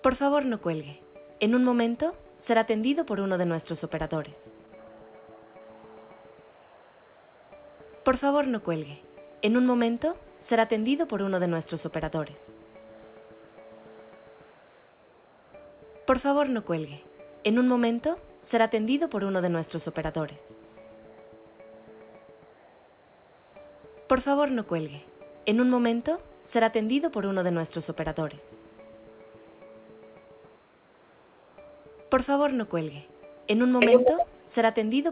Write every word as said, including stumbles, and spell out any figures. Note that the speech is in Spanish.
Por favor, no cuelgue. En un momento será atendido por uno de nuestros operadores. Por favor, no cuelgue. En un momento será atendido por uno de nuestros operadores. Por favor, no cuelgue. En un momento será atendido por uno de nuestros operadores. Por favor, no cuelgue. En un momento será atendido por uno de nuestros operadores. Por favor, no cuelgue. En un momento será atendido